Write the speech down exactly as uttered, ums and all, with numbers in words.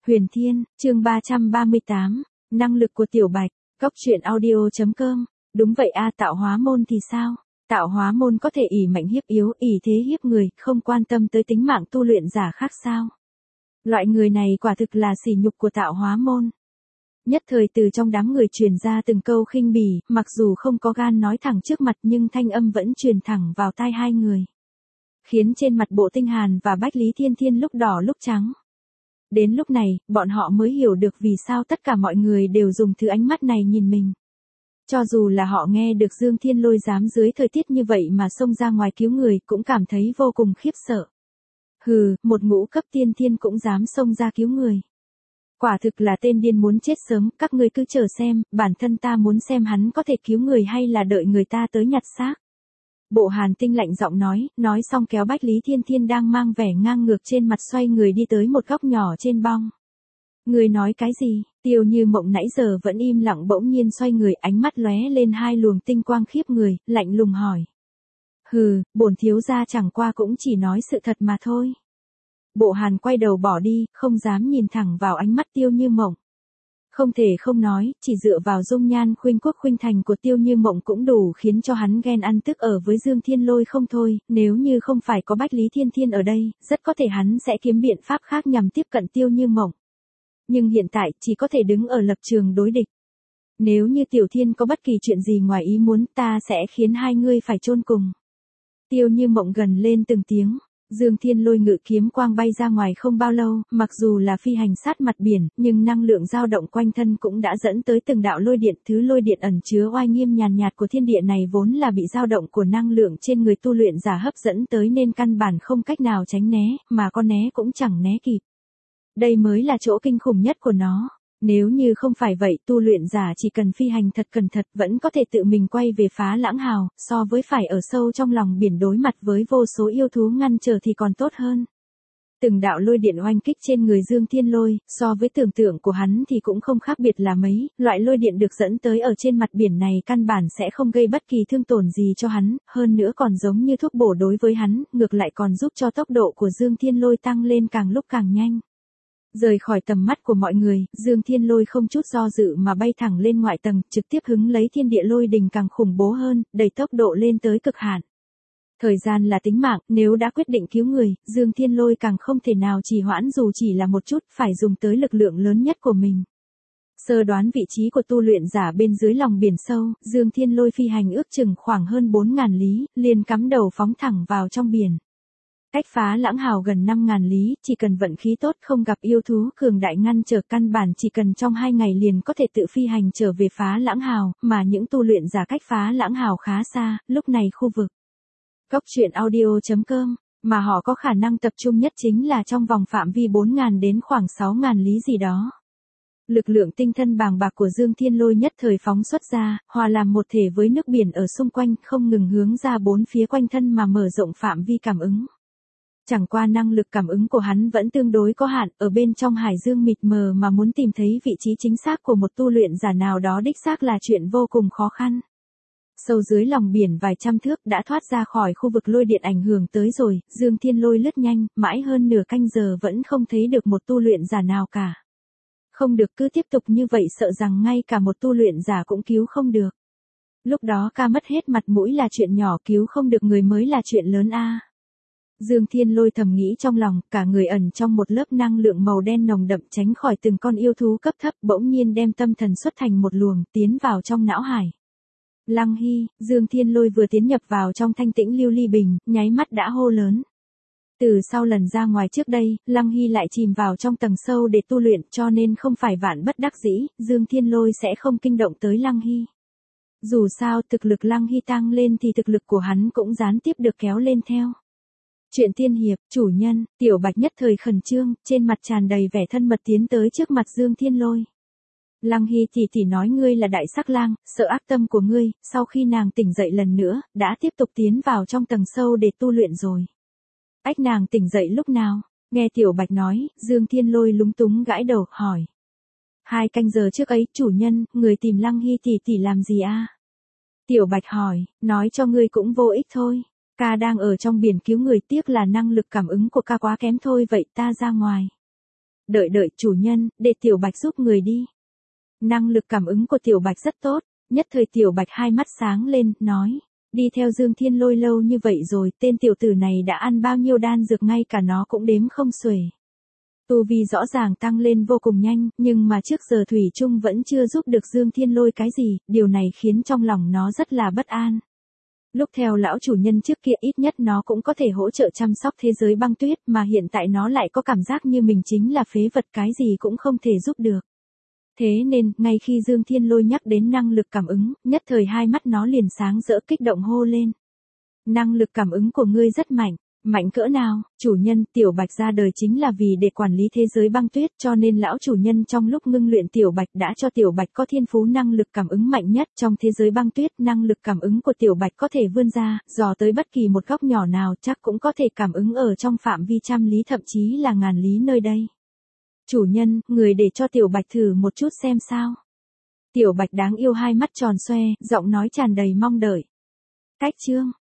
Huyền Thiên, chương ba trăm ba mươi tám, năng lực của Tiểu Bạch, Cốc truyện audio chấm com. Đúng vậy a, tạo hóa môn thì sao? Tạo hóa môn có thể ỷ mạnh hiếp yếu, ỷ thế hiếp người, không quan tâm tới tính mạng tu luyện giả khác sao? Loại người này quả thực là sỉ nhục của tạo hóa môn. Nhất thời từ trong đám người truyền ra từng câu khinh bỉ, mặc dù không có gan nói thẳng trước mặt nhưng thanh âm vẫn truyền thẳng vào tai hai người. Khiến trên mặt Bộ Tinh Hàn và Bách Lý Thiên Thiên lúc đỏ lúc trắng. Đến lúc này, bọn họ mới hiểu được vì sao tất cả mọi người đều dùng thứ ánh mắt này nhìn mình. Cho dù là họ nghe được Dương Thiên Lôi dám dưới thời tiết như vậy mà xông ra ngoài cứu người cũng cảm thấy vô cùng khiếp sợ. Hừ, một ngũ cấp tiên thiên cũng dám xông ra cứu người. Quả thực là tên điên muốn chết sớm, các ngươi cứ chờ xem, bản thân ta muốn xem hắn có thể cứu người hay là đợi người ta tới nhặt xác. Bộ Hàn Tinh lạnh giọng nói, nói xong kéo Bách Lý Thiên Thiên đang mang vẻ ngang ngược trên mặt xoay người đi tới một góc nhỏ trên bong. Người nói cái gì? Tiêu Như Mộng nãy giờ vẫn im lặng bỗng nhiên xoay người, ánh mắt lóe lên hai luồng tinh quang khiếp người, lạnh lùng hỏi. Hừ, bổn thiếu gia chẳng qua cũng chỉ nói sự thật mà thôi. Bộ Hàn quay đầu bỏ đi, không dám nhìn thẳng vào ánh mắt Tiêu Như Mộng. Không thể không nói, chỉ dựa vào dung nhan khuynh quốc khuynh thành của Tiêu Như Mộng cũng đủ khiến cho hắn ghen ăn tức ở với Dương Thiên Lôi không thôi, nếu như không phải có Bách Lý Thiên Thiên ở đây, rất có thể hắn sẽ kiếm biện pháp khác nhằm tiếp cận Tiêu Như Mộng. Nhưng hiện tại, chỉ có thể đứng ở lập trường đối địch. Nếu như Tiểu Thiên có bất kỳ chuyện gì ngoài ý muốn, ta sẽ khiến hai ngươi phải chôn cùng. Tiêu Như Mộng gần lên từng tiếng. Dương Thiên Lôi ngự kiếm quang bay ra ngoài không bao lâu, mặc dù là phi hành sát mặt biển, nhưng năng lượng dao động quanh thân cũng đã dẫn tới từng đạo lôi điện, thứ lôi điện ẩn chứa oai nghiêm nhàn nhạt của thiên địa này vốn là bị dao động của năng lượng trên người tu luyện giả hấp dẫn tới nên căn bản không cách nào tránh né, mà có né cũng chẳng né kịp. Đây mới là chỗ kinh khủng nhất của nó. Nếu như không phải vậy, tu luyện giả chỉ cần phi hành thật cẩn thận vẫn có thể tự mình quay về Phá Lãng Hào, so với phải ở sâu trong lòng biển đối mặt với vô số yêu thú ngăn trở thì còn tốt hơn. Từng đạo lôi điện oanh kích trên người Dương Thiên Lôi, so với tưởng tượng của hắn thì cũng không khác biệt là mấy, loại lôi điện được dẫn tới ở trên mặt biển này căn bản sẽ không gây bất kỳ thương tổn gì cho hắn, hơn nữa còn giống như thuốc bổ đối với hắn, ngược lại còn giúp cho tốc độ của Dương Thiên Lôi tăng lên càng lúc càng nhanh. Rời khỏi tầm mắt của mọi người, Dương Thiên Lôi không chút do dự mà bay thẳng lên ngoại tầng, trực tiếp hứng lấy thiên địa lôi đình càng khủng bố hơn, đẩy tốc độ lên tới cực hạn. Thời gian là tính mạng, nếu đã quyết định cứu người, Dương Thiên Lôi càng không thể nào trì hoãn dù chỉ là một chút, phải dùng tới lực lượng lớn nhất của mình. Sơ đoán vị trí của tu luyện giả bên dưới lòng biển sâu, Dương Thiên Lôi phi hành ước chừng khoảng hơn bốn ngàn lý, liền cắm đầu phóng thẳng vào trong biển. Cách Phá Lãng Hào gần năm ngàn lý, chỉ cần vận khí tốt không gặp yêu thú cường đại ngăn trở căn bản chỉ cần trong hai ngày liền có thể tự phi hành trở về Phá Lãng Hào, mà những tu luyện giả cách Phá Lãng Hào khá xa, lúc này khu vực Cốc truyện audio chấm com, mà họ có khả năng tập trung nhất chính là trong vòng phạm vi bốn ngàn đến khoảng sáu ngàn lý gì đó. Lực lượng tinh thân bàng bạc của Dương Thiên Lôi nhất thời phóng xuất ra, hòa làm một thể với nước biển ở xung quanh không ngừng hướng ra bốn phía quanh thân mà mở rộng phạm vi cảm ứng. Chẳng qua năng lực cảm ứng của hắn vẫn tương đối có hạn, ở bên trong hải dương mịt mờ mà muốn tìm thấy vị trí chính xác của một tu luyện giả nào đó đích xác là chuyện vô cùng khó khăn. Sâu dưới lòng biển vài trăm thước đã thoát ra khỏi khu vực lôi điện ảnh hưởng tới rồi, Dương Thiên Lôi lướt nhanh, mãi hơn nửa canh giờ vẫn không thấy được một tu luyện giả nào cả. Không được, cứ tiếp tục như vậy sợ rằng ngay cả một tu luyện giả cũng cứu không được. Lúc đó ca mất hết mặt mũi là chuyện nhỏ, cứu không được người mới là chuyện lớn a. Dương Thiên Lôi thầm nghĩ trong lòng, cả người ẩn trong một lớp năng lượng màu đen nồng đậm tránh khỏi từng con yêu thú cấp thấp, bỗng nhiên đem tâm thần xuất thành một luồng, tiến vào trong não hải. Lăng Hy, Dương Thiên Lôi vừa tiến nhập vào trong thanh tĩnh lưu ly bình, nháy mắt đã hô lớn. Từ sau lần ra ngoài trước đây, Lăng Hy lại chìm vào trong tầng sâu để tu luyện cho nên không phải vạn bất đắc dĩ, Dương Thiên Lôi sẽ không kinh động tới Lăng Hy. Dù sao thực lực Lăng Hy tăng lên thì thực lực của hắn cũng gián tiếp được kéo lên theo. Chuyện tiên hiệp, chủ nhân, Tiểu Bạch nhất thời khẩn trương, trên mặt tràn đầy vẻ thân mật tiến tới trước mặt Dương Thiên Lôi. Lăng Hy tỷ tỷ nói ngươi là đại sắc lang, sợ ác tâm của ngươi, sau khi nàng tỉnh dậy lần nữa, đã tiếp tục tiến vào trong tầng sâu để tu luyện rồi. Ách, nàng tỉnh dậy lúc nào? Nghe Tiểu Bạch nói, Dương Thiên Lôi lúng túng gãi đầu, hỏi. Hai canh giờ trước ấy, chủ nhân, người tìm Lăng Hy tỷ tỷ làm gì a? Tiểu Bạch hỏi, nói cho ngươi cũng vô ích thôi. Ca đang ở trong biển cứu người, tiếc là năng lực cảm ứng của ca quá kém thôi, vậy ta ra ngoài. Đợi đợi chủ nhân, để Tiểu Bạch giúp người đi. Năng lực cảm ứng của Tiểu Bạch rất tốt, nhất thời Tiểu Bạch hai mắt sáng lên, nói. Đi theo Dương Thiên Lôi lâu như vậy rồi, tên tiểu tử này đã ăn bao nhiêu đan dược ngay cả nó cũng đếm không xuể. Tu vi rõ ràng tăng lên vô cùng nhanh, nhưng mà trước giờ Thủy Trung vẫn chưa giúp được Dương Thiên Lôi cái gì, điều này khiến trong lòng nó rất là bất an. Lúc theo lão chủ nhân trước kia ít nhất nó cũng có thể hỗ trợ chăm sóc thế giới băng tuyết, mà hiện tại nó lại có cảm giác như mình chính là phế vật, cái gì cũng không thể giúp được. Thế nên, ngay khi Dương Thiên Lôi nhắc đến năng lực cảm ứng, nhất thời hai mắt nó liền sáng rỡ kích động hô lên. Năng lực cảm ứng của ngươi rất mạnh. Mạnh cỡ nào? Chủ nhân, Tiểu Bạch ra đời chính là vì để quản lý thế giới băng tuyết, cho nên lão chủ nhân trong lúc ngưng luyện Tiểu Bạch đã cho Tiểu Bạch có thiên phú năng lực cảm ứng mạnh nhất trong thế giới băng tuyết. Năng lực cảm ứng của Tiểu Bạch có thể vươn ra, dò tới bất kỳ một góc nhỏ nào, chắc cũng có thể cảm ứng ở trong phạm vi trăm lý thậm chí là ngàn lý nơi đây. Chủ nhân, người để cho Tiểu Bạch thử một chút xem sao. Tiểu Bạch đáng yêu hai mắt tròn xoe, giọng nói tràn đầy mong đợi. Cách chương